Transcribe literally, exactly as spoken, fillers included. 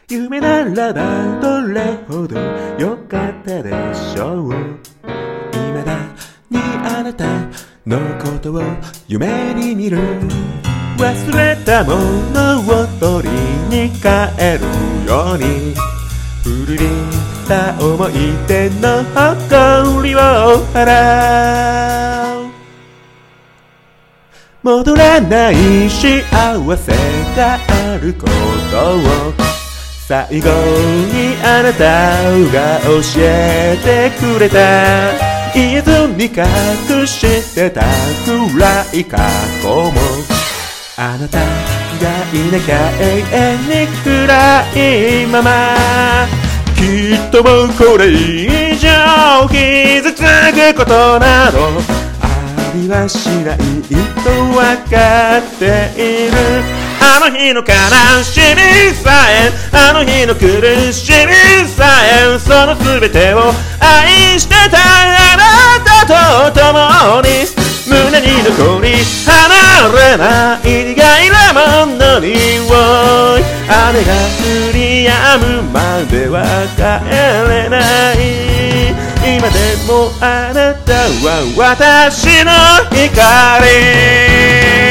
夢ならばどれほど良かったでしょう。未だにあなたのことを夢に見る。忘れたものを取りに帰るように、古びた思い出の誇りを払う。戻らない幸せがあることを最後にあなたが教えてくれた。言えずに隠してた暗い過去も、あなたがいなきゃ永遠に暗いまま。きっともうこれ以上傷つくことなどありはしないとわかっている。あの日の悲しみさえ、あの日の苦しみさえ、その全てを愛してたあなたと共に、胸に残り離れない苦いレモンの匂い。雨が降り止むまでは帰れない。今でもあなたは私の光。